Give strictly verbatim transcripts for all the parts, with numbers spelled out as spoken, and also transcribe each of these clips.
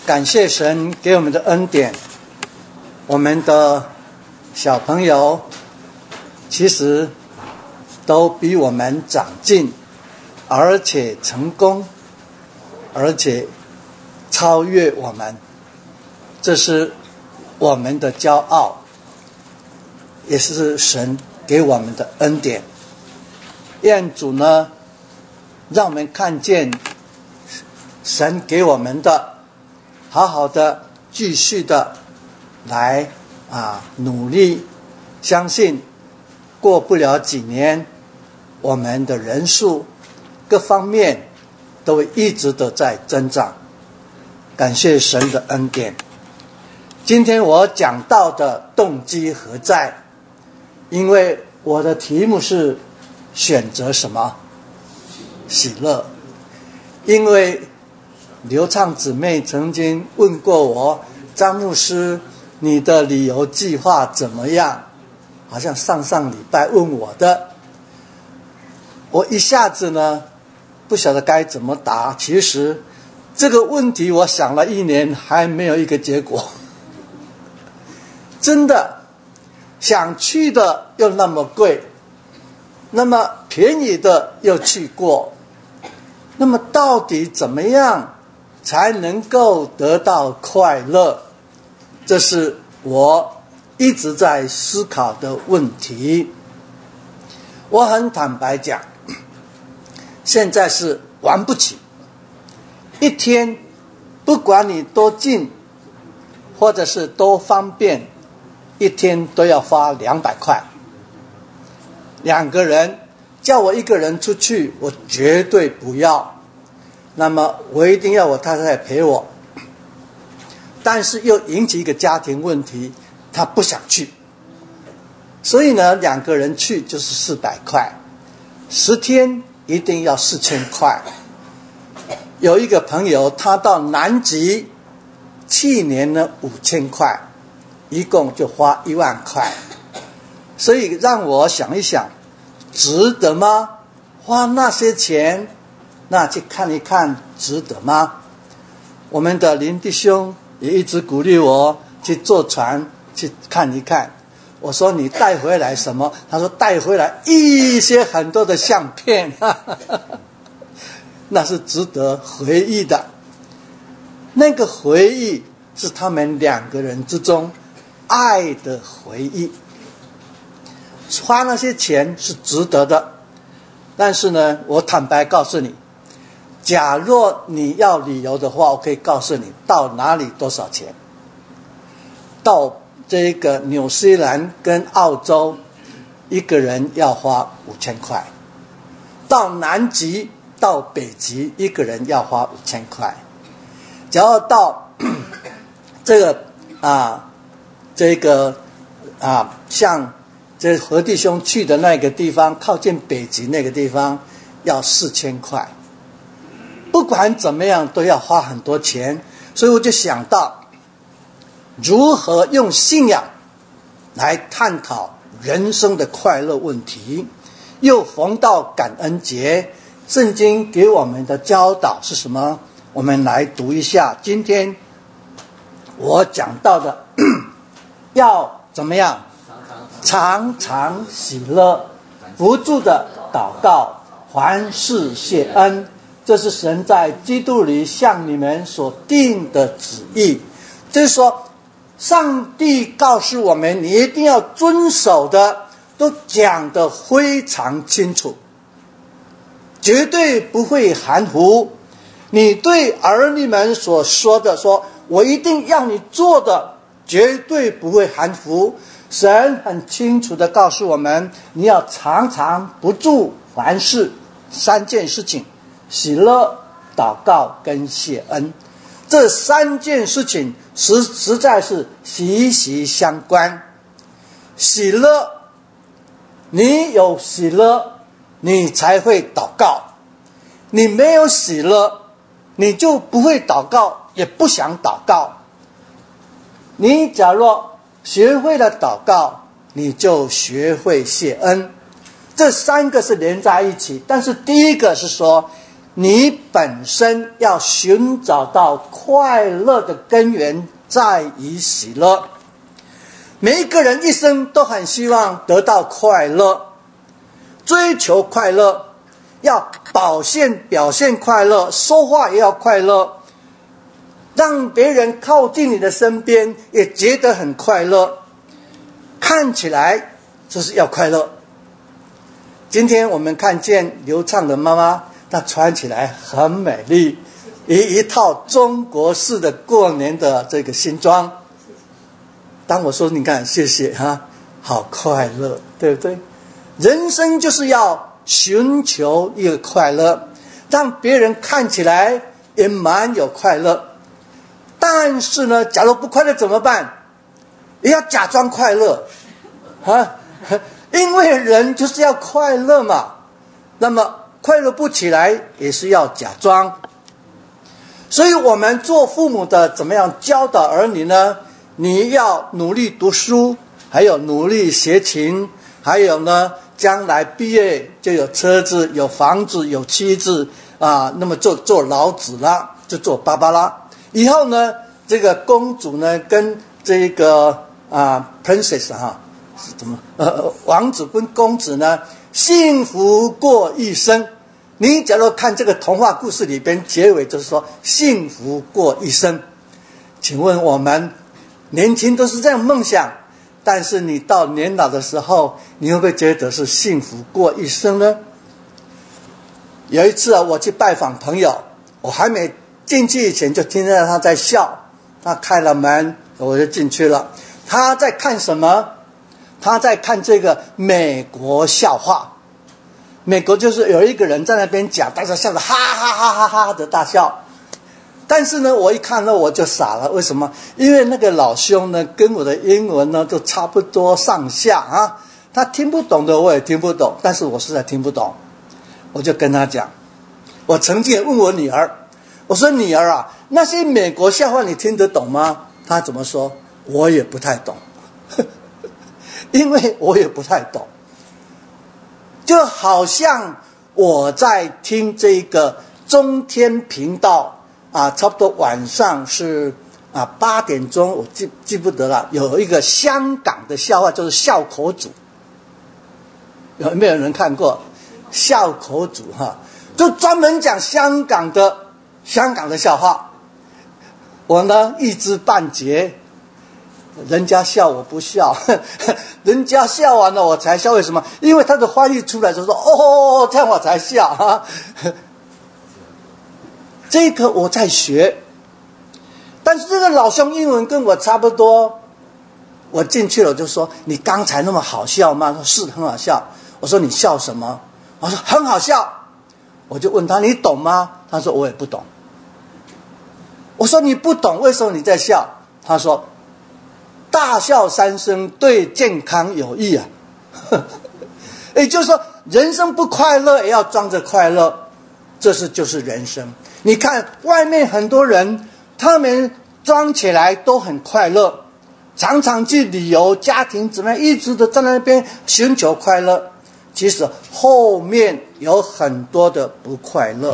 感谢神给我们的恩典，我们的小朋友其实都比我们长进，而且成功，而且超越我们，这是我们的骄傲，也是神给我们的恩典。愿主呢，让我们看见神给我们的，好好的继续的来啊努力，相信过不了几年，我们的人数各方面都会一直的在增长。感谢神的恩典。今天我讲到的动机何在？因为我的题目是选择什么？喜乐。因为刘畅姊妹曾经问过我，张牧师，你的旅游计划怎么样？好像上上礼拜问我的，我一下子呢不晓得该怎么答。其实这个问题我想了一年还没有一个结果。真的想去的又那么贵，那么便宜的又去过，那么到底怎么样才能够得到快乐？这是我一直在思考的问题。我很坦白讲，现在是玩不起。一天不管你多近或者是多方便，一天都要花两百块。两个人叫我一个人出去，我绝对不要。那么我一定要我太太陪我，但是又引起一个家庭问题，她不想去。所以呢，两个人去就是四百块，十天一定要四千块。有一个朋友，他到南极，去年呢五千块，一共就花一万块。所以让我想一想，值得吗？花那些钱，那去看一看，值得吗？我们的林弟兄也一直鼓励我去坐船去看一看。我说你带回来什么？他说带回来一些很多的相片，那是值得回忆的。那个回忆是他们两个人之中爱的回忆。花那些钱是值得的，但是呢，我坦白告诉你，假若你要旅游的话，我可以告诉你到哪里多少钱。到这个纽西兰跟澳洲，一个人要花五千块；到南极、到北极，一个人要花五千块。假如到这个啊，这个啊，像这何弟兄去的那个地方，靠近北极那个地方，要四千块。不管怎么样，都要花很多钱。所以我就想到，如何用信仰来探讨人生的快乐问题。又逢到感恩节，圣经给我们的教导是什么？我们来读一下今天我讲到的，要怎么样？常常喜乐，不住的祷告，凡事谢恩，这是神在基督里向你们所定的旨意。就是说，上帝告诉我们，你一定要遵守的，都讲得非常清楚，绝对不会含糊。你对儿女们所说的，说我一定要你做的，绝对不会含糊。神很清楚地告诉我们，你要常常不住凡事，三件事情：喜乐、祷告跟谢恩。这三件事情实实在是息息相关。喜乐，你有喜乐，你才会祷告；你没有喜乐，你就不会祷告，也不想祷告。你假若学会了祷告，你就学会谢恩。这三个是连在一起，但是第一个是说你本身要寻找到快乐的根源在于喜乐。每一个人一生都很希望得到快乐，追求快乐，要表现表现快乐，说话也要快乐，让别人靠近你的身边也觉得很快乐，看起来就是要快乐。今天我们看见刘畅的妈妈，她穿起来很美丽，一一套中国式的过年的这个新装。当我说你看谢谢哈，好快乐，对不对？人生就是要寻求一个快乐，让别人看起来也蛮有快乐。但是呢，假如不快乐怎么办？也要假装快乐啊，因为人就是要快乐嘛。那么快乐不起来也是要假装。所以我们做父母的怎么样教导儿女呢？你要努力读书，还有努力学琴，还有呢将来毕业就有车子有房子有妻子啊，那么做做老子啦，就做芭芭拉。以后呢这个公主呢跟这个啊 princess 哈是怎么呃王子跟公子呢幸福过一生。你假如看这个童话故事里边结尾就是说幸福过一生，请问我们年轻都是这样梦想，但是你到年老的时候，你会不会觉得是幸福过一生呢？有一次啊，我去拜访朋友，我还没进去以前就听到他在笑，他开了门，我就进去了。他在看什么？他在看这个美国笑话。美国就是有一个人在那边讲，大家笑得哈哈哈哈哈的大笑。但是呢，我一看呢，我就傻了。为什么？因为那个老兄呢，跟我的英文呢都差不多上下啊。他听不懂的我也听不懂，但是我实在听不懂。我就跟他讲，我曾经也问我女儿，我说女儿啊，那些美国笑话你听得懂吗？她怎么说？我也不太懂，因为我也不太懂。就好像我在听这个中天频道。啊，差不多晚上是啊八点钟，我记记不得了。有一个香港的笑话，就是笑口组，有没有人看过？笑口组哈，就专门讲香港的香港的笑话。我呢一知半解，人家笑我不笑，人家笑完了我才笑。为什么？因为他的翻译出来就说哦，这样我才笑哈。这个我在学，但是这个老兄英文跟我差不多。我进去了就说你刚才那么好笑吗？他说是很好笑。我说你笑什么？我说很好笑。我就问他你懂吗？他说我也不懂。我说你不懂，为什么你在笑？他说大笑三声对健康有益啊。也就是说人生不快乐也要装着快乐，这是就是人生。你看外面很多人，他们装起来都很快乐，常常去旅游，家庭怎么样，一直都在那边寻求快乐，其实后面有很多的不快乐。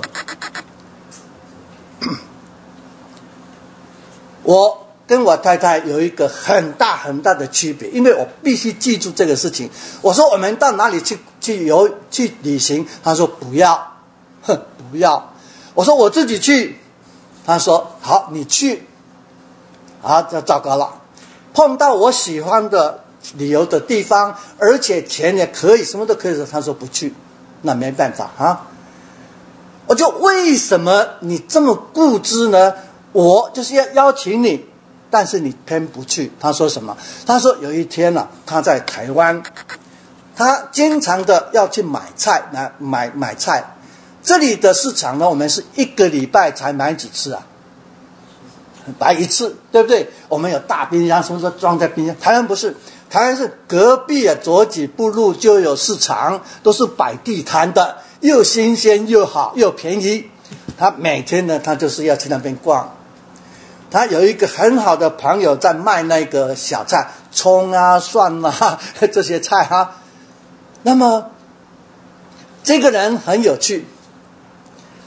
我跟我太太有一个很大很大的区别，因为我必须记住这个事情。我说我们到哪里去去游去旅行，她说不要，哼，不要。我说我自己去，他说好，你去。啊，这糟糕了，碰到我喜欢的旅游的地方，而且钱也可以，什么都可以，他说不去，那没办法啊。我就为什么你这么固执呢？我就是要邀请你，但是你偏不去。他说什么？他说有一天啊，他在台湾，他经常的要去买菜，买买买菜。这里的市场呢，我们是一个礼拜才买几次啊？买一次，对不对？我们有大冰箱，什么时候装在冰箱？台湾不是，台湾是隔壁啊，走几步路就有市场，都是摆地摊的，又新鲜又好又便宜。他每天呢，他就是要去那边逛。他有一个很好的朋友在卖那个小菜，葱啊、蒜啊这些菜啊。那么这个人很有趣。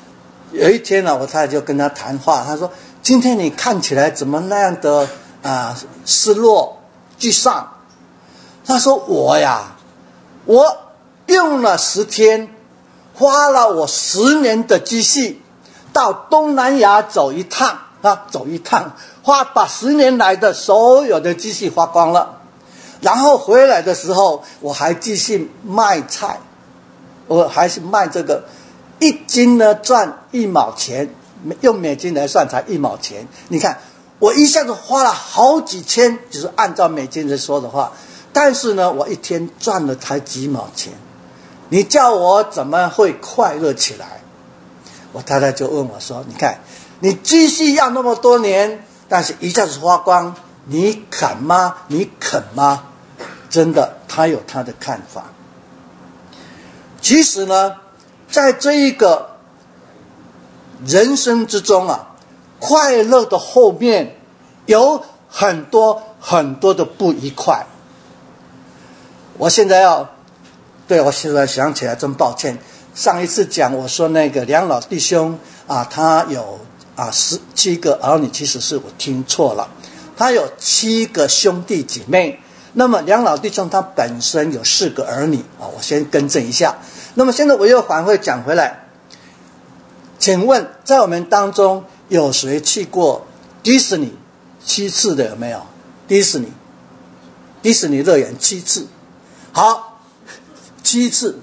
有一天呢、啊，我太太就跟他谈话，他说：“今天你看起来怎么那样的啊、呃、失落沮丧？”他说：“我呀，我用了十天，花了我十年的积蓄，到东南亚走一趟啊，走一趟，花把十年来的所有的积蓄花光了。然后回来的时候，我还继续卖菜，我还是卖这个。”一斤呢赚一毛钱，用美金来算才一毛钱。你看，我一下子花了好几千，就是按照美金来说的话，但是呢，我一天赚了才几毛钱。你叫我怎么会快乐起来？我太太就问我说：“你看，你积蓄要那么多年，但是一下子花光，你肯吗？你肯吗？”真的，她有她的看法。其实呢，在这一个人生之中啊，快乐的后面有很多很多的不愉快。我现在要，对，我现在想起来真抱歉。上一次讲我说那个梁老弟兄啊，他有啊十七个儿女，其实是我听错了，他有七个兄弟姐妹。那么梁老弟兄他本身有四个儿女啊，我先更正一下。那么现在我又返回讲回来，请问在我们当中有谁去过迪士尼七次的有没有？迪士尼，迪士尼乐园七次，好，七次，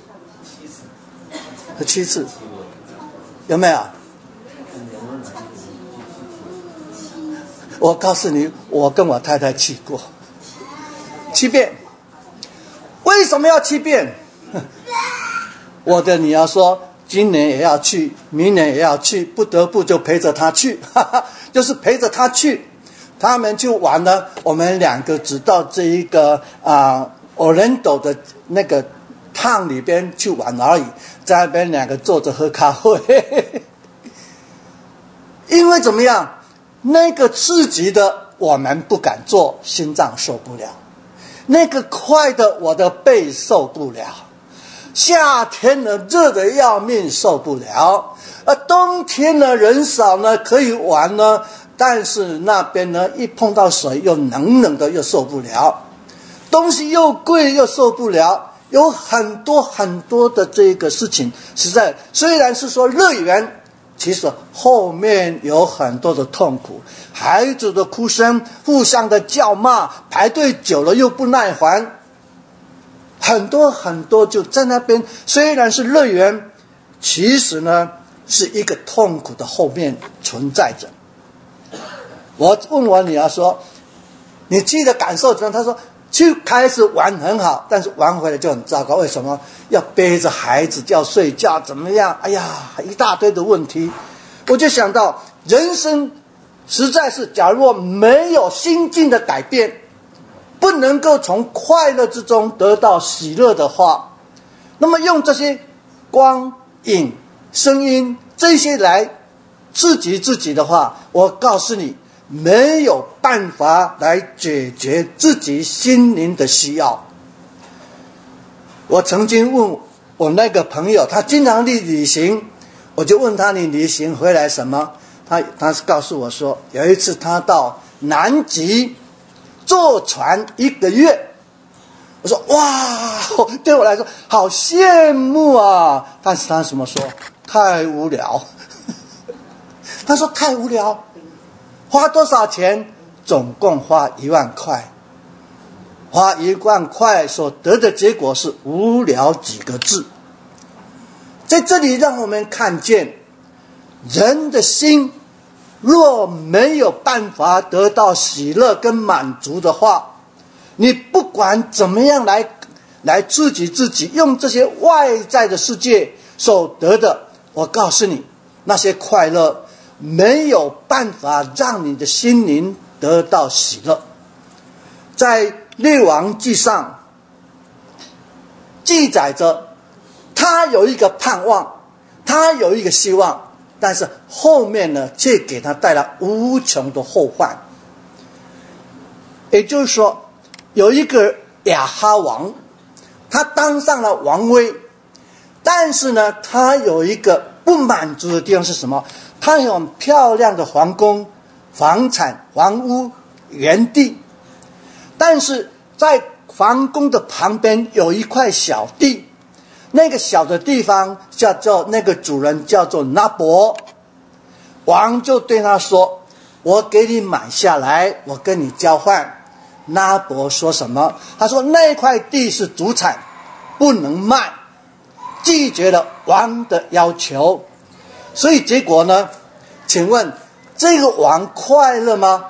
七次，有没有？我告诉你，我跟我太太去过七遍。为什么要七遍？我的女儿说今年也要去，明年也要去，不得不就陪着她去，哈哈，就是陪着她去。他们就玩了，我们两个只到这一个啊 Orlando 的那个趟里边去玩而已，在那边两个坐着喝咖啡。因为怎么样，那个刺激的我们不敢做，心脏受不了；那个快的我的背受不了。夏天呢热得要命，受不了；而冬天呢人少呢可以玩呢，但是那边呢一碰到水又冷冷的，又受不了。东西又贵又受不了，有很多很多的这个事情，实在虽然是说乐园，其实后面有很多的痛苦，孩子的哭声，互相的叫骂，排队久了又不耐烦。很多很多就在那边，虽然是乐园，其实呢是一个痛苦的后面存在着。我问我女儿说：“你去的感受怎样？”她说：“去开始玩很好，但是玩回来就很糟糕。为什么？要背着孩子，就要睡觉，怎么样？哎呀，一大堆的问题。”我就想到，人生实在是，假如没有心境的改变，不能够从快乐之中得到喜乐的话，那么用这些光影声音这些来刺激自己的话，我告诉你，没有办法来解决自己心灵的需要。我曾经问我那个朋友，他经常去旅行，我就问他：“你旅行回来什么？”他他是告诉我说，有一次他到南极坐船一个月。我说：“哇，对我来说好羡慕啊！”但是他怎么说？太无聊。他说太无聊。花多少钱？总共花一万块。花一万块所得的结果是无聊几个字。在这里让我们看见，人的心若没有办法得到喜乐跟满足的话，你不管怎么样来来刺激自己，用这些外在的世界所得的，我告诉你，那些快乐没有办法让你的心灵得到喜乐。在列王记上记载着，他有一个盼望，他有一个希望，但是后面呢，却给他带来无穷的后患。也就是说，有一个亚哈王，他当上了王位，但是呢，他有一个不满足的地方是什么？他有很漂亮的皇宫、房产、房屋、园地，但是在皇宫的旁边有一块小地，那个小的地方叫做那个主人叫做拿伯。王就对他说，我给你买下来，我跟你交换。拿伯说什么？他说那块地是主产，不能卖，拒绝了王的要求。所以结果呢，请问这个王快乐吗？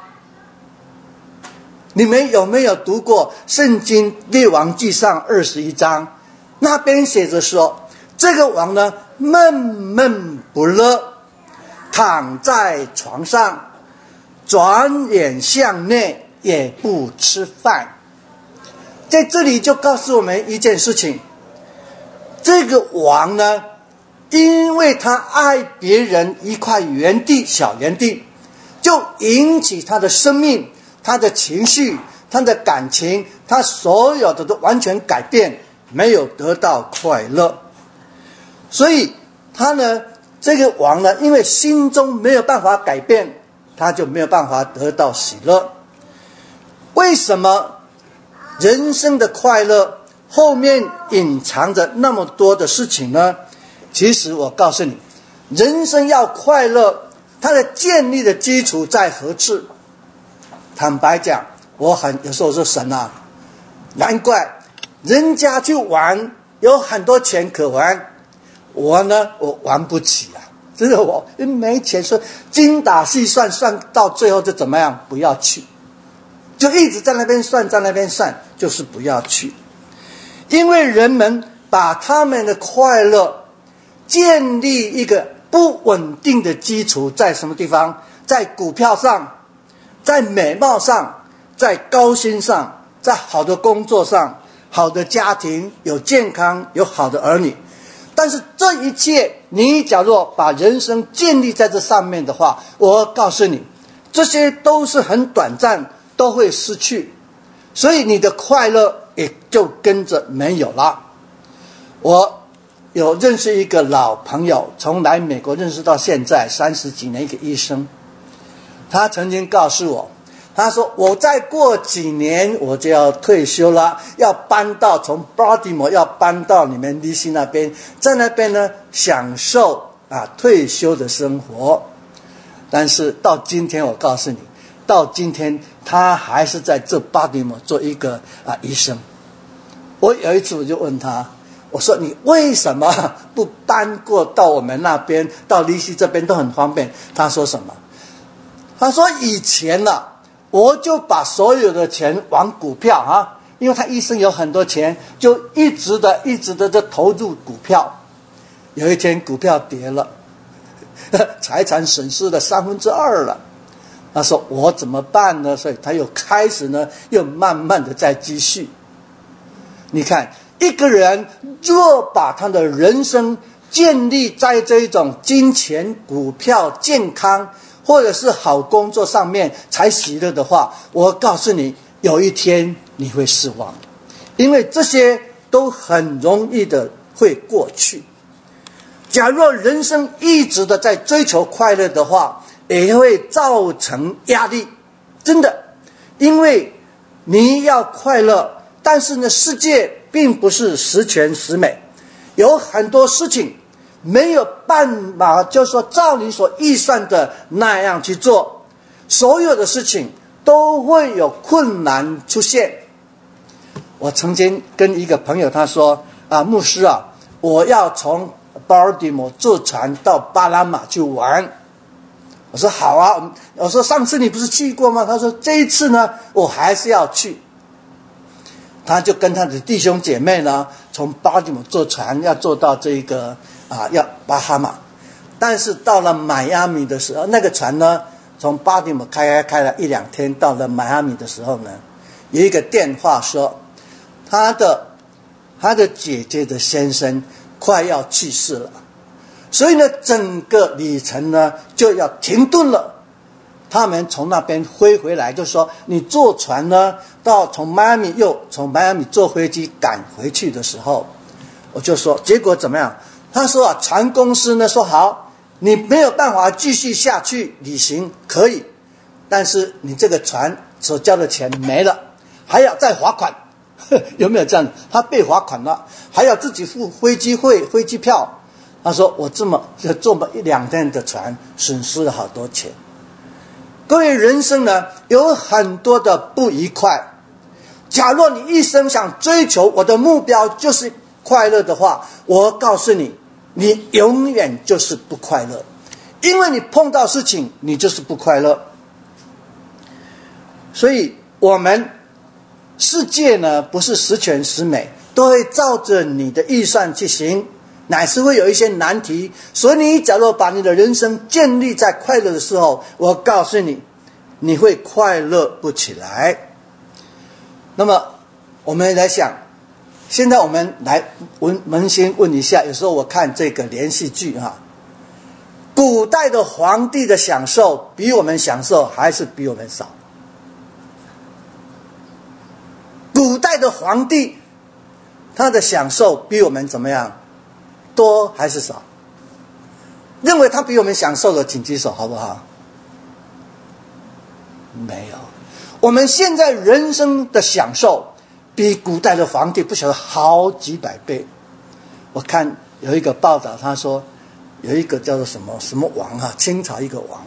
你们有没有读过圣经列王记上二十一章？那边写着说，这个王呢闷闷不乐，躺在床上，转眼向内，也不吃饭。在这里就告诉我们一件事情，这个王呢，因为他爱别人一块园地，小园地，就引起他的生命，他的情绪，他的感情，他所有的都完全改变，没有得到快乐。所以他呢，这个王呢，因为心中没有办法改变，他就没有办法得到喜乐。为什么人生的快乐后面隐藏着那么多的事情呢？其实我告诉你，人生要快乐，它的建立的基础在何处？坦白讲，我很有时候说神啊，难怪人家去玩有很多钱可玩，我呢我玩不起啊，真的我没钱，说精打细算，算到最后就怎么样？不要去，就一直在那边算，在那边算，就是不要去。因为人们把他们的快乐建立一个不稳定的基础，在什么地方？在股票上，在美貌上，在高薪上，在好的工作上，好的家庭，有健康，有好的儿女。但是这一切，你假若把人生建立在这上面的话，我告诉你，这些都是很短暂，都会失去，所以你的快乐也就跟着没有了。我有认识一个老朋友，从来美国认识到现在三十几年，一个医生，他曾经告诉我，他说我再过几年我就要退休了，要搬到从 Baltimore 要搬到你们 D C 那边，在那边呢享受啊退休的生活。但是到今天我告诉你，到今天他还是在这 Baltimore 做一个啊医生。我有一次我就问他，我说你为什么不搬过到我们那边，到 D C 这边都很方便？他说什么？他说以前啊我就把所有的钱往股票啊，因为他一生有很多钱，就一直的一直的就投入股票。有一天股票跌了，财产损失了三分之二了。他说我怎么办呢？所以他又开始呢，又慢慢的在积蓄。你看，一个人若把他的人生建立在这一种金钱、股票、健康，或者是好工作上面才喜乐的话，我告诉你，有一天你会失望，因为这些都很容易的会过去。假若人生一直的在追求快乐的话，也会造成压力，真的，因为你要快乐，但是呢，世界并不是十全十美，有很多事情没有办法，就是说照你所预算的那样去做，所有的事情都会有困难出现。我曾经跟一个朋友他说啊，牧师啊，我要从 Baltimore 坐船到巴拿马去玩。我说好啊，我说上次你不是去过吗？他说这一次呢，我还是要去。他就跟他的弟兄姐妹呢，从巴拿马坐船要坐到这个啊，要巴哈马。但是到了迈阿密的时候，那个船呢，从巴拿马开开开了一两天，到了迈阿密的时候呢，有一个电话说，他的他的姐姐的先生快要去世了，所以呢，整个旅程呢就要停顿了。他们从那边飞回来，就说你坐船呢，到从迈阿密又从迈阿密坐飞机赶回去的时候，我就说结果怎么样？ 他说啊，船公司呢说好，你没有办法继续下去旅行可以，但是你这个船所交的钱没了，还要再罚款。有没有这样？他被罚款了，还要自己付飞机费、飞机票。他说我这么就坐了一两天的船，损失了好多钱。各位，人生呢有很多的不愉快。假若你一生想追求我的目标就是快乐的话，我告诉你，你永远就是不快乐，因为你碰到事情你就是不快乐。所以我们世界呢不是十全十美，都会照着你的预算去行，乃是会有一些难题。所以你假如把你的人生建立在快乐的时候，我告诉你，你会快乐不起来。那么我们来想，现在我们来问扪心问一下，有时候我看这个连续剧哈，古代的皇帝的享受比我们享受还是比我们少？古代的皇帝他的享受比我们怎么样？多还是少？认为他比我们享受的请举手好不好？没有。我们现在人生的享受比古代的皇帝不晓得好几百倍。我看有一个报道，他说有一个叫做什么什么王啊，清朝一个王，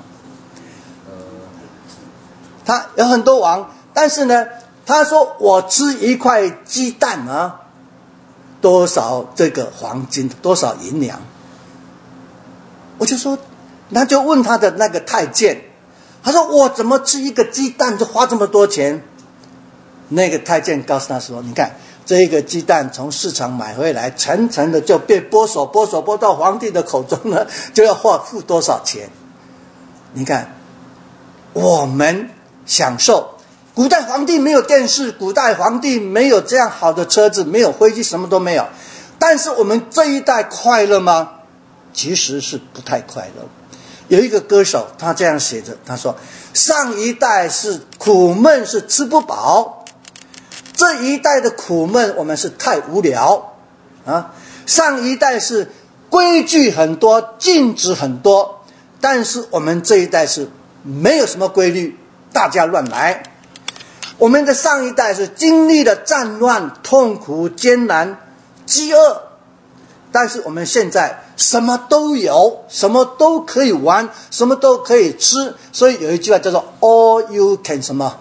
他有很多王，但是呢他说我吃一块鸡蛋啊，多少这个黄金，多少银两。我就说，他就问他的那个太监，他说我怎么吃一个鸡蛋就花这么多钱？那个太监告诉他说，你看这一个鸡蛋从市场买回来，层层的就被剥手剥手剥到皇帝的口中呢，就要花付多少钱？你看我们享受，古代皇帝没有电视，古代皇帝没有这样好的车子，没有飞机，什么都没有。但是我们这一代快乐吗？其实是不太快乐。有一个歌手他这样写着，他说上一代是苦闷，是吃不饱，这一代的苦闷我们是太无聊啊。上一代是规矩很多，禁止很多，但是我们这一代是没有什么规律，大家乱来。我们的上一代是经历了战乱、痛苦、艰难、饥饿，但是我们现在什么都有，什么都可以玩，什么都可以吃。所以有一句话叫做 all you can 什么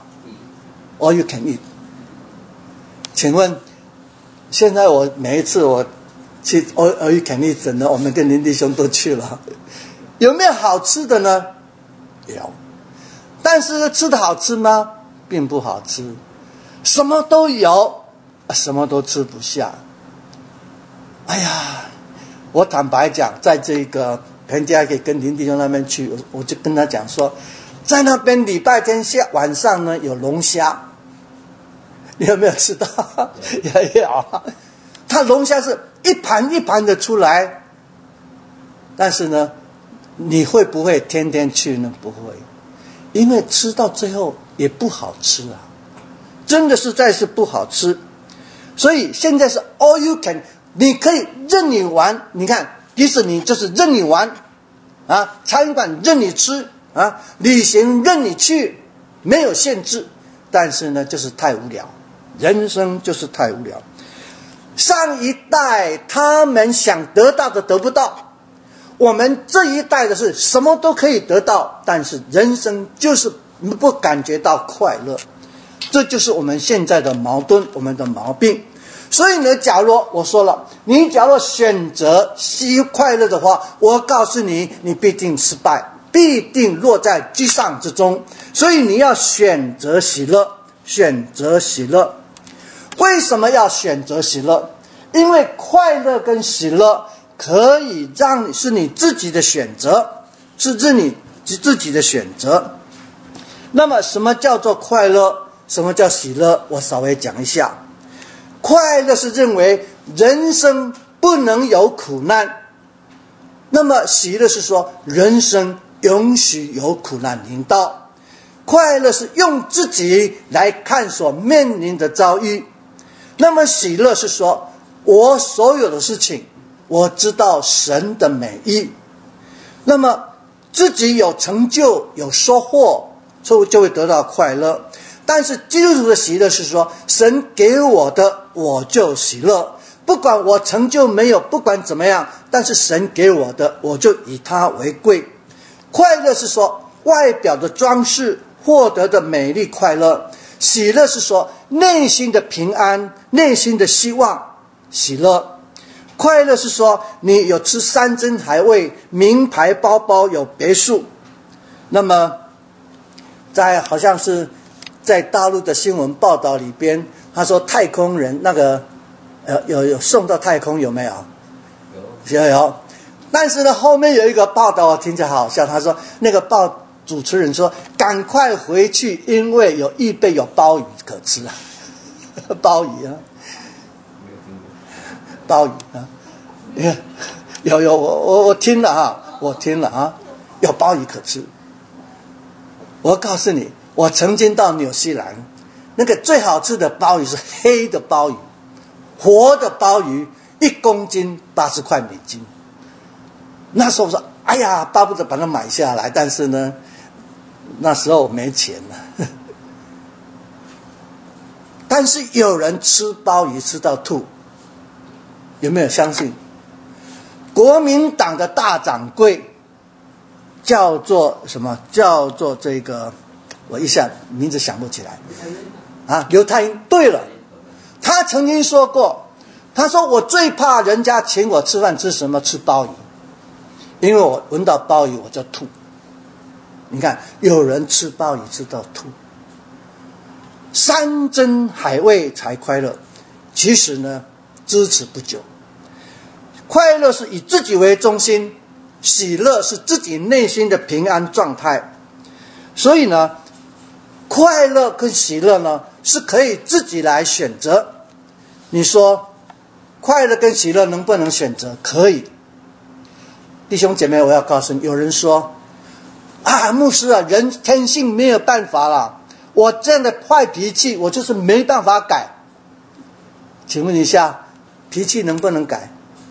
all you can eat。 请问现在我每一次我去 all, all you can eat 呢，我们跟林弟兄都去了，有没有好吃的呢？有，但是吃的好吃吗？并不好吃。什么都有，什么都吃不下。哎呀，我坦白讲，在这个彭家给跟林弟兄那边去，我就跟他讲说，在那边礼拜天下晚上呢有龙虾，你有没有吃到？有有，他龙虾是一盘一盘的出来，但是呢，你会不会天天去呢？不会，因为吃到最后也不好吃啊，真的实在是不好吃。所以现在是 all you can， 你可以任你玩。你看迪士尼就是任你玩啊，餐馆任你吃啊，旅行任你去，没有限制。但是呢就是太无聊，人生就是太无聊。上一代他们想得到的得不到，我们这一代的是什么都可以得到，但是人生就是不感觉到快乐。这就是我们现在的矛盾，我们的毛病。所以呢，假如我说了，你假如选择喜快乐的话，我告诉你，你必定失败，必定落在沮丧之中。所以你要选择喜乐，选择喜乐。为什么要选择喜乐？因为快乐跟喜乐可以让你是你自己的选择，是你自己的选择。那么什么叫做快乐？什么叫喜乐？我稍微讲一下。快乐是认为人生不能有苦难，那么喜乐是说人生允许有苦难临到。快乐是用自己来看所面临的遭遇，那么喜乐是说我所有的事情我知道神的美意。那么自己有成就有收获，就就会得到快乐。但是基督徒的喜乐是说，神给我的我就喜乐，不管我成就没有，不管怎么样，但是神给我的我就以他为贵。快乐是说外表的装饰获得的美丽快乐，喜乐是说内心的平安，内心的希望喜乐。快乐是说你有吃山珍海味，名牌包包，有别墅。那么在好像是在大陆的新闻报道里边，他说太空人那个呃有有送到太空有没有？有有有。但是呢后面有一个报道我听起来好笑，他说那个报主持人说赶快回去，因为有预备有鲍鱼可吃啊。鲍鱼啊，鲍鱼啊，有有我我我听了啊，我听了啊，有鲍鱼可吃。我告诉你，我曾经到纽西兰，那个最好吃的鲍鱼是黑的鲍鱼，活的鲍鱼，一公斤八十块美金。那时候我说，哎呀，巴不得把它买下来，但是呢，那时候没钱了。但是有人吃鲍鱼吃到吐，有没有相信？国民党的大掌柜叫做什么？叫做这个，我一下名字想不起来啊，刘太英。对了，他曾经说过，他说我最怕人家请我吃饭吃什么？吃鲍鱼，因为我闻到鲍鱼我就吐。你看，有人吃鲍鱼吃到吐。山珍海味才快乐，其实呢，支持不久。快乐是以自己为中心，喜乐是自己内心的平安状态。所以呢，快乐跟喜乐呢是可以自己来选择。你说快乐跟喜乐能不能选择？可以。弟兄姐妹，我要告诉你，有人说啊，牧师啊，人天性没有办法啦，我这样的坏脾气我就是没办法改。请问一下，脾气能不能改？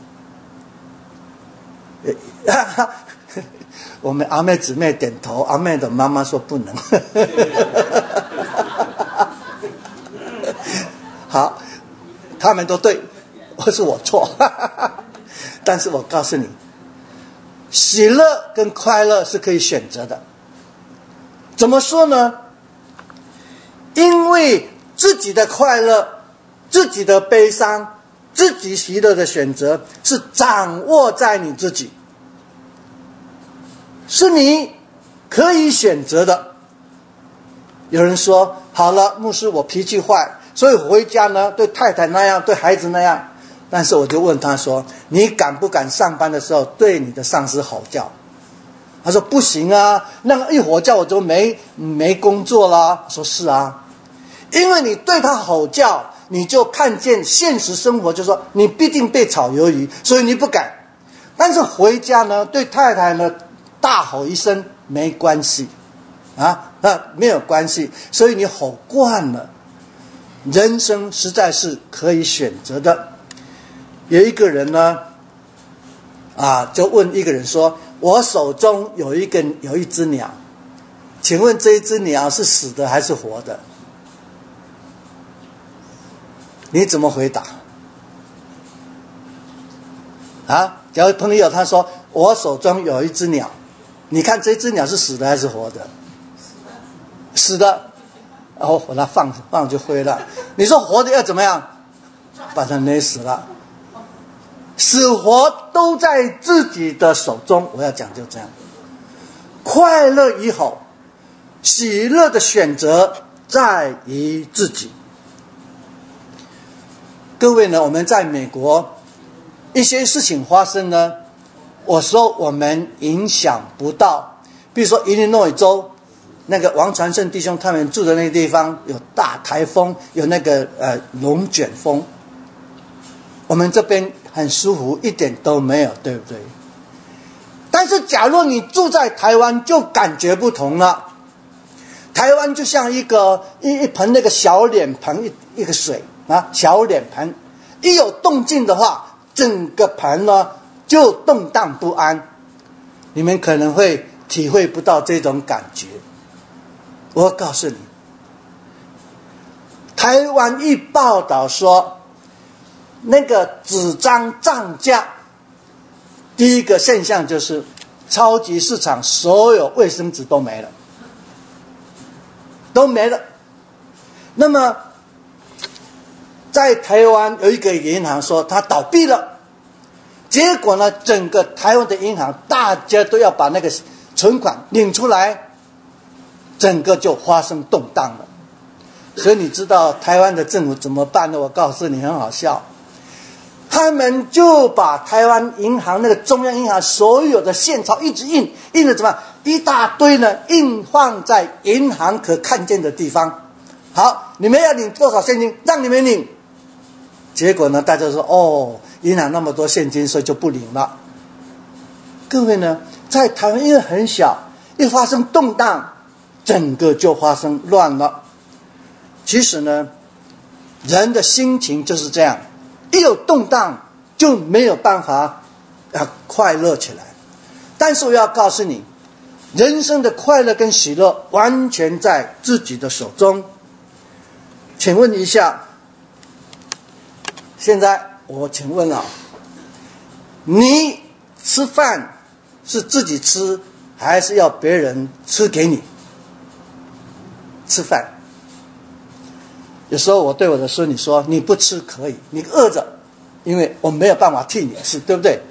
我们阿妹姊妹点头，阿妹的妈妈说不能。好，他们都对，或是我错。但是我告诉你，喜乐跟快乐是可以选择的。怎么说呢？因为自己的快乐，自己的悲伤，自己喜乐的选择是掌握在你自己，是你可以选择的。有人说，好了，牧师，我脾气坏，所以回家呢对太太那样，对孩子那样。但是我就问他说，你敢不敢上班的时候对你的上司吼叫？他说不行啊，那个一吼叫我就没没工作啦。我说是啊，因为你对他吼叫，你就看见现实生活，就说你必定被炒鱿鱼，所以你不敢。但是回家呢，对太太呢大吼一声没关系啊，那没有关系，所以你吼惯了。人生实在是可以选择的。有一个人呢，啊，就问一个人说：“我手中有一个有一只鸟，请问这一只鸟是死的还是活的？”你怎么回答？啊，假如朋友他说：“我手中有一只鸟，你看这只鸟是死的还是活的？”死的。哦，把它放放就灰了。你说活的要怎么样？把它勒死了。死活都在自己的手中。我要讲就这样。快乐与否，喜乐的选择在于自己。各位呢，我们在美国一些事情发生呢，我说我们影响不到。比如说伊利诺伊州那个王传胜弟兄他们住的那个地方有大台风，有那个呃龙卷风，我们这边很舒服，一点都没有，对不对？但是假如你住在台湾，就感觉不同了。台湾就像一个一一盆那个小脸盆，一一个水啊，小脸盆，一有动静的话， 整个盘呢就动荡不安。你们可能会体会不到这种感觉。我告诉你，台湾一报道说，那个纸张涨价，第一个现象就是超级市场所有卫生纸都没了，都没了。那么在台湾有一个银行说它倒闭了，结果呢，整个台湾的银行大家都要把那个存款领出来，整个就发生动荡了。所以你知道台湾的政府怎么办呢？我告诉你，很好笑，他们就把台湾银行那个中央银行所有的现钞一直印，印了怎么样？一大堆呢，印放在银行可看见的地方。好，你们要领多少现金，让你们领。结果呢，大家说哦，银行那么多现金，所以就不领了。各位呢，在台湾因为很小，一发生动荡，整个就发生乱了。其实呢，人的心情就是这样，一有动荡就没有办法啊快乐起来。但是我要告诉你，人生的快乐跟喜乐完全在自己的手中。请问一下，现在我请问啊，你吃饭是自己吃，还是要别人吃给你？吃饭，有时候我对我的孙女说，你不吃可以，你饿着，因为我没有办法替你吃，对不对？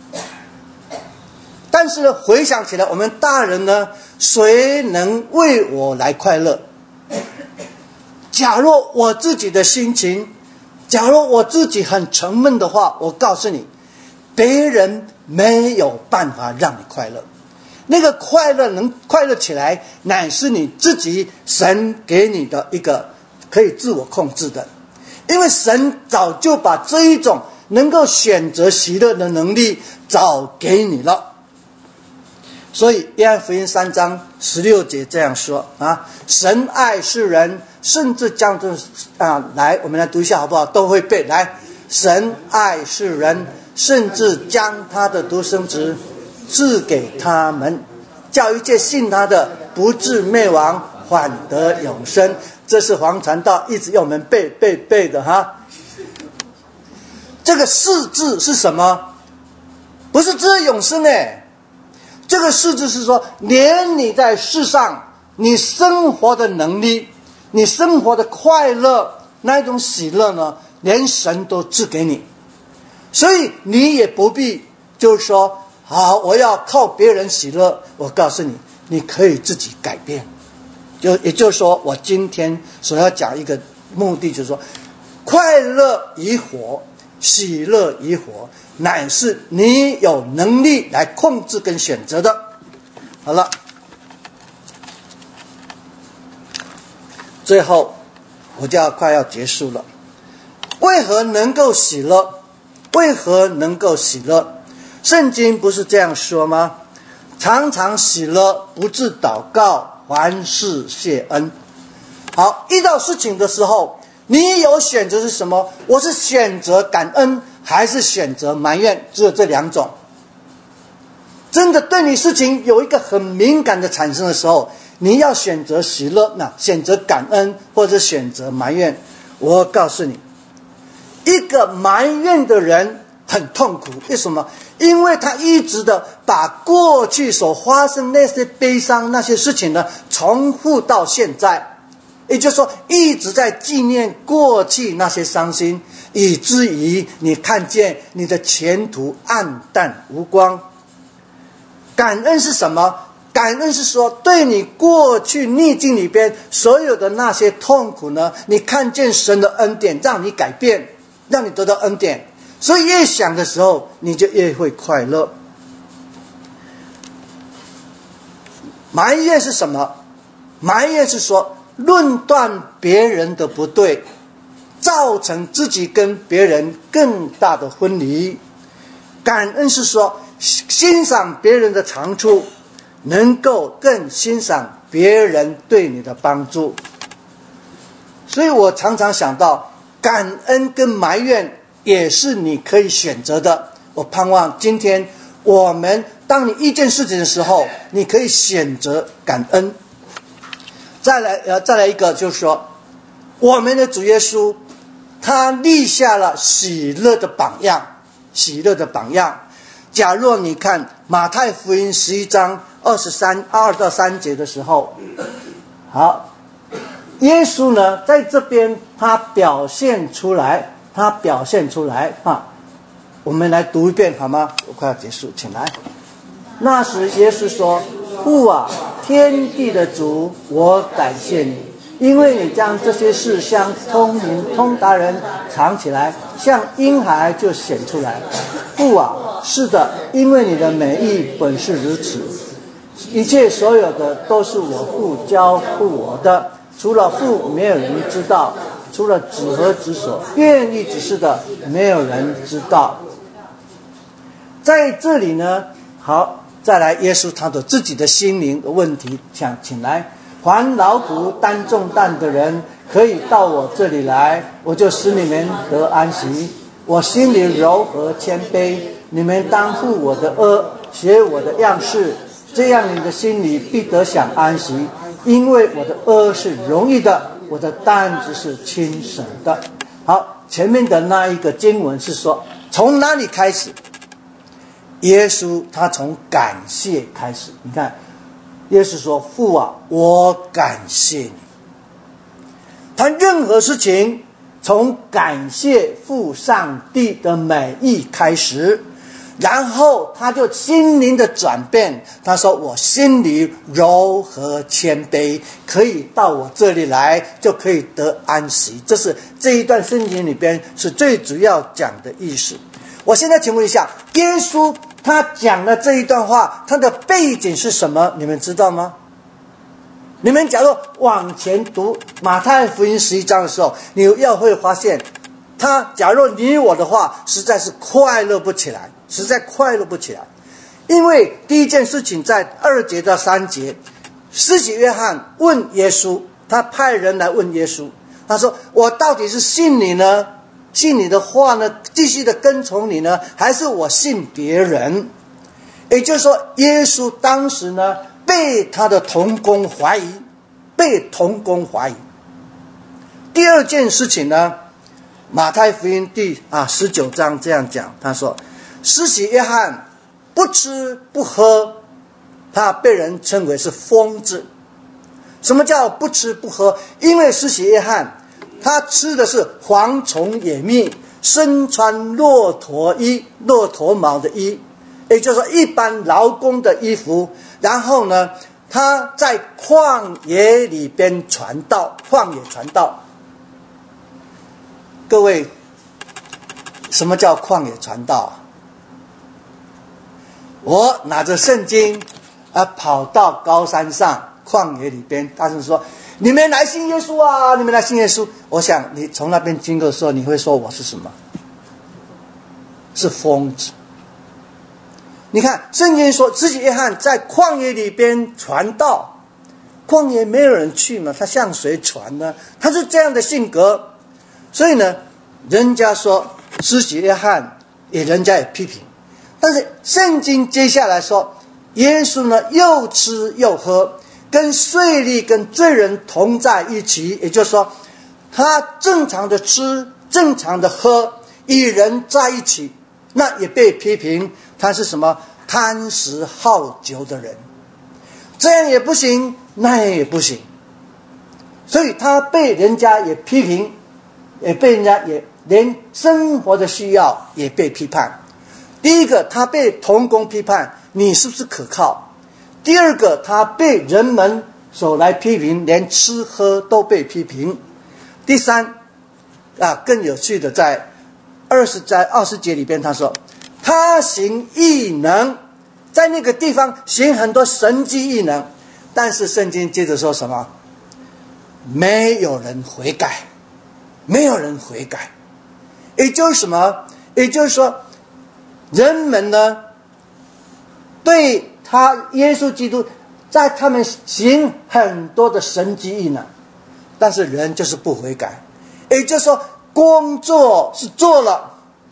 但是呢，回想起来，我们大人呢，谁能为我来快乐？假如我自己的心情，假如我自己很沉闷的话，我告诉你，别人没有办法让你快乐。那个快乐能快乐起来，乃是你自己神给你的一个可以自我控制的。因为神早就把这一种能够选择喜乐的能力早给你了。所以约翰福音三章十六节这样说啊，神爱世人，甚至将这啊来，我们来读一下好不好？都会背来。神爱世人，甚至将他的独生子赐给他们，叫一切信他的不至灭亡，反得永生。这是黄传道一直要我们背背背的哈。这个是字是什么？不是只有永生哎。这个事字是说，连你在世上你生活的能力，你生活的快乐，那一种喜乐呢，连神都赐给你。所以你也不必就是说，好，我要靠别人喜乐。我告诉你，你可以自己改变。就也就是说，我今天所要讲一个目的，就是说，快乐与活，喜乐与活，乃是你有能力来控制跟选择的。好了，最后我就要快要结束了。为何能够喜乐？为何能够喜乐？圣经不是这样说吗？常常喜乐，不致祷告，凡事谢恩。好，遇到事情的时候，你有选择是什么？我是选择感恩，还是选择埋怨？只有这两种。真的对你事情有一个很敏感的产生的时候，你要选择喜乐，那选择感恩，或者选择埋怨。我告诉你，一个埋怨的人很痛苦。为什么？因为他一直的把过去所发生那些悲伤那些事情呢，重复到现在。也就是说，一直在纪念过去那些伤心，以至于你看见你的前途暗淡无光。感恩是什么？感恩是说，对你过去逆境里边所有的那些痛苦呢，你看见神的恩典，让你改变，让你得到恩典。所以越想的时候，你就越会快乐。埋怨是什么？埋怨是说，论断别人的不对，造成自己跟别人更大的分离。感恩是说，欣赏别人的长处，能够更欣赏别人对你的帮助。所以我常常想到，感恩跟埋怨也是你可以选择的。我盼望今天我们当你遇见事情的时候，你可以选择感恩。再来呃，再来一个，就是说我们的主耶稣他立下了喜乐的榜样，喜乐的榜样。假若你看马太福音十一章二十三二到三节的时候，好，耶稣呢在这边他表现出来，他表现出来啊，我们来读一遍好吗？我快要结束，请来。那时耶稣说：“父啊，天地的主，我感谢你，因为你将这些事向聪明通达人藏起来，向婴孩就显出来。父啊，是的，因为你的美意本是如此。一切所有的都是我父交付我的，除了父没有人知道，除了子和子所愿意指示的，没有人知道。”在这里呢，好，再来耶稣他的自己的心灵的问题，想请来，凡劳苦担重担的人，可以到我这里来，我就使你们得安息。我心里柔和谦卑，你们当负我的軛，学我的样式，这样你的心里必得享安息。因为我的軛是容易的，我的担子是轻省的。好，前面的那一个经文是说，从哪里开始？耶稣他从感谢开始。你看，耶稣说：“父啊，我感谢你。”他任何事情从感谢父上帝的美意开始，然后他就心灵的转变。他说：“我心里柔和谦卑，可以到我这里来，就可以得安息。”这是这一段圣经里边是最主要讲的意思。我现在请问一下，耶稣他讲的这一段话，他的背景是什么？你们知道吗？你们假如往前读马太福音十一章的时候，你要会发现，他假如你我的话，实在是快乐不起来，实在快乐不起来。因为第一件事情在二节到三节，施洗约翰问耶稣，他派人来问耶稣，他说：“我到底是信你呢？信你的话呢，继续的跟从你呢，还是我信别人？”也就是说，耶稣当时呢被他的同工怀疑，被同工怀疑。第二件事情呢，马太福音第啊十九章这样讲，他说：“施洗约翰不吃不喝，他被人称为是疯子。”什么叫不吃不喝？因为施洗约翰他吃的是蝗虫野蜜，身穿骆驼衣，骆驼毛的衣，也就是说一般劳工的衣服。然后呢，他在旷野里边传道，旷野传道。各位，什么叫旷野传道？我拿着圣经啊，跑到高山上旷野里边，大声说：“你们来信耶稣啊！你们来信耶稣！”我想你从那边经过的时候，你会说我是什么？是疯子。你看圣经说，施洗约翰在旷野里边传道，旷野没有人去嘛，他向谁传呢？他是这样的性格。所以呢，人家说施洗约翰，也人家也批评。但是圣经接下来说，耶稣呢又吃又喝，跟税吏跟罪人同在一起，也就是说他正常的吃，正常的喝，与人在一起，那也被批评他是什么贪食好酒的人。这样也不行，那样也不行，所以他被人家也批评，也被人家也连生活的需要也被批判。第一个，他被同工批判，你是不是可靠？第二个，他被人们所来批评，连吃喝都被批评。第三啊，更有趣的，在二十在二十节里边，他说他行异能，在那个地方行很多神迹异能，但是圣经接着说什么？没有人悔改，没有人悔改。也就是什么？也就是说，人们呢对他耶稣基督，在他们行很多的神迹异能，但是人就是不悔改。也就是说，工作是做了，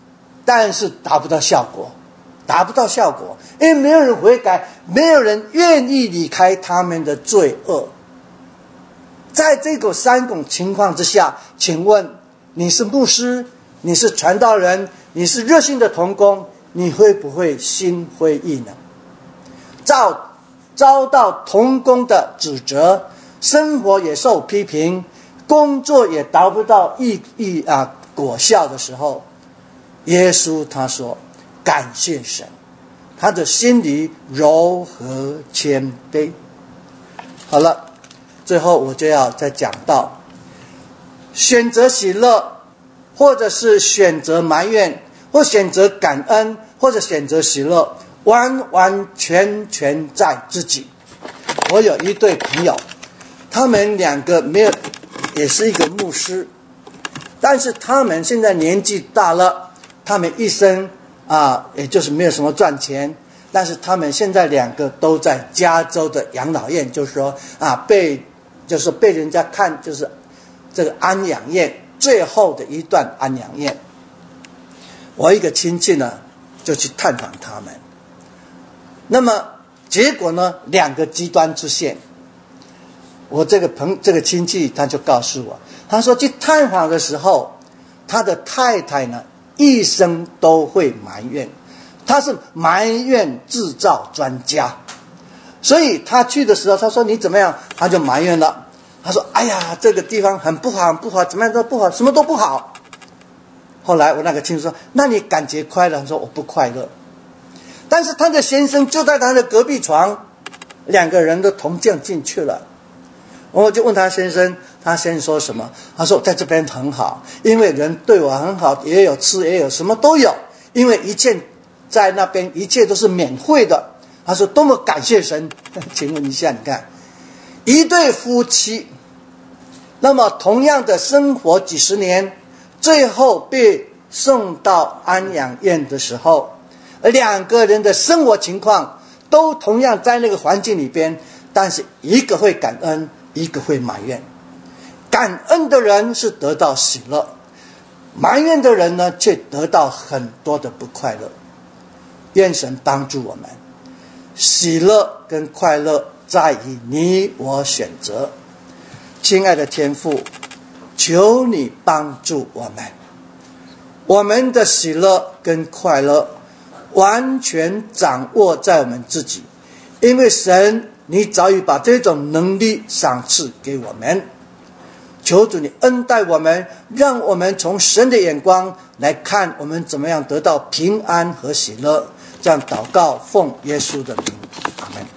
但是达不到效果，达不到效果，因为没有人悔改，没有人愿意离开他们的罪恶。在这个三种情况之下，请问你是牧师，你是传道人，你是热心的同工，你会不会心灰意呢？遭遭到同工的指责，生活也受批评，工作也达不到意义啊果效的时候，耶稣他说感谢神，他的心里柔和谦卑。好了，最后我就要再讲到选择喜乐，或者是选择埋怨，或选择感恩，或者选择喜乐，完完全全在自己。我有一对朋友，他们两个没有，也是一个牧师，但是他们现在年纪大了，他们一生啊，也就是没有什么赚钱，但是他们现在两个都在加州的养老院，就是说啊，被就是被人家看就是这个安养院最后的一段安养院。我一个亲戚呢，就去探访他们，那么结果呢，两个极端出现。我这个朋这个亲戚他就告诉我，他说去探访的时候，他的太太呢一生都会埋怨，他是埋怨制造专家，所以他去的时候，他说你怎么样，他就埋怨了。他说哎呀，这个地方很不好很不好，怎么样都不好，什么都不好。后来我那个亲戚说，那你感觉快乐？他说我不快乐。但是他的先生就在他的隔壁床，两个人都同降进去了。我就问他先生，他先生说什么？他说在这边很好，因为人对我很好，也有吃也有什么都有，因为一切在那边一切都是免费的。他说多么感谢神。请问一下，你看一对夫妻，那么同样的生活几十年，最后被送到安养院的时候，两个人的生活情况都同样在那个环境里边，但是一个会感恩，一个会埋怨。感恩的人是得到喜乐，埋怨的人呢，却得到很多的不快乐。愿神帮助我们，喜乐跟快乐在于你我选择。亲爱的天父，求你帮助我们，我们的喜乐跟快乐完全掌握在我们自己，因为神你早已把这种能力赏赐给我们。求主你恩待我们，让我们从神的眼光来看我们怎么样得到平安和喜乐。这样祷告，奉耶稣的名，阿们。